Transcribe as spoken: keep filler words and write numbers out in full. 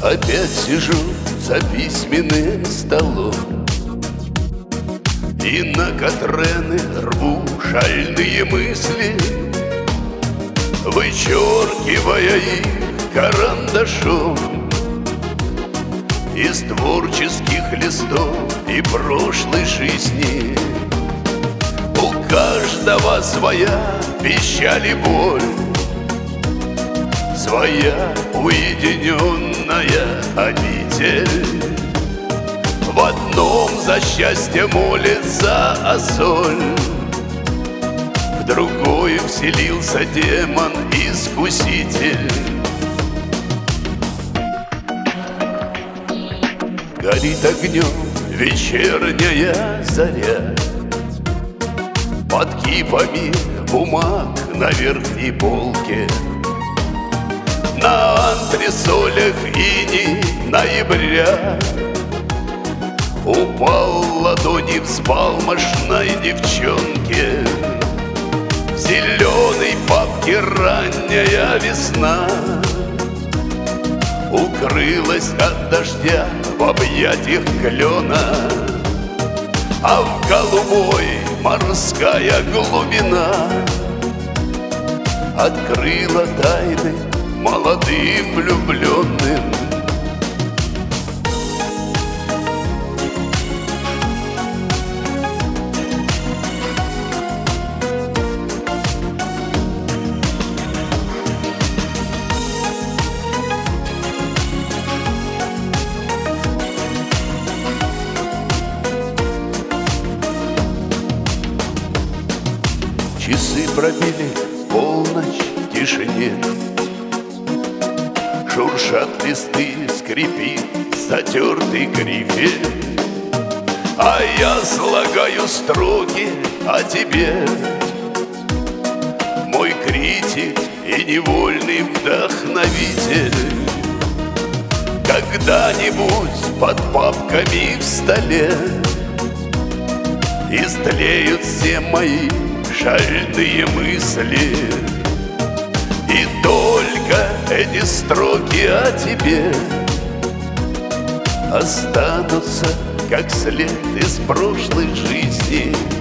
Опять сижу за письменным столом и на Катрены рву шальные мысли, вычеркивая их карандашом из творческих листов и прошлой жизни. У каждого своя печаль и боль, своя уединенная обитель. В одном за счастье молится, а соль в другой вселился демон-искуситель. Горит огнем вечерняя заря, под кипами бумаг на верхней полке. На антресолях иней ноября упал ладони взбалмошной девчонке. В зеленой папке ранняя весна укрылась от дождя в объятиях клена, а в голубой морская глубина открыла тайны молодым влюбленным. Часы пробили полночь в тишине, шуршат листы, скрипит затертый грифель, а я слагаю строки о тебе, мой критик и невольный вдохновитель. Когда-нибудь под папками в столе истлеют все мои шальные мысли, и только эти строки о тебе останутся как след из прошлой жизни.